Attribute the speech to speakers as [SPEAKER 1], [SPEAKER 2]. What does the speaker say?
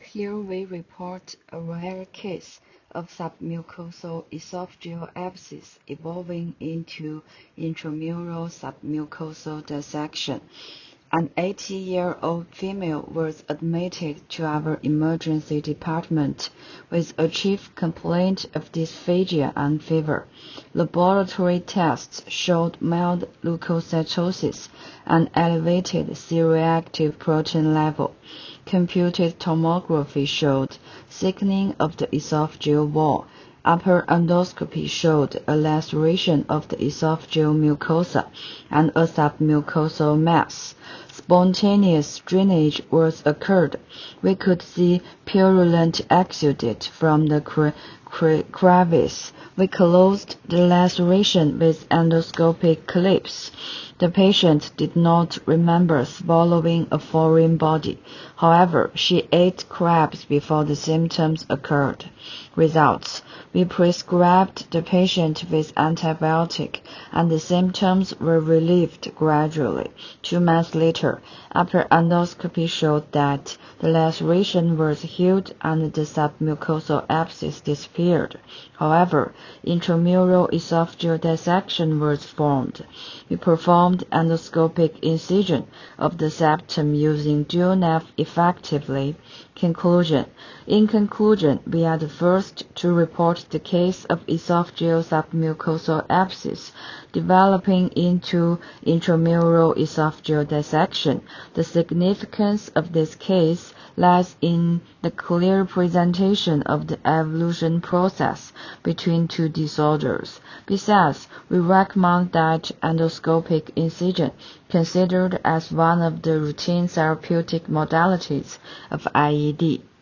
[SPEAKER 1] Here we report a rare case of submucosal esophageal abscess evolving into intramural submucosal dissection. An 80-year-old female was admitted to our emergency department with a chief complaint of dysphagia and fever. Laboratory tests showed mild leukocytosis and elevated C-reactive protein level. Computed tomography showed thickening of the esophageal wall. Upper endoscopy showed a laceration of the esophageal mucosa and a submucosal mass. Spontaneous drainage was occurred. We could see purulent exudate from the crevice. We closed the laceration with endoscopic clips. The patient did not remember swallowing a foreign body. However, she ate crabs before the symptoms occurred. Results: we prescribed the patient with antibiotic, and the symptoms were relieved gradually. 2 months later, upper endoscopy showed that the laceration was healed and the submucosal abscess disappeared. However, intramural esophageal dissection was formed. We performed endoscopic incision of the septum using DualNav effectively. In conclusion, we are the first to report the case of esophageal submucosal abscess developing into intramural esophageal dissection. The significance of this case lies in the clear presentation of the evolution process between two disorders. Besides, we recommend that endoscopic incision considered as one of the routine therapeutic modalities of IED.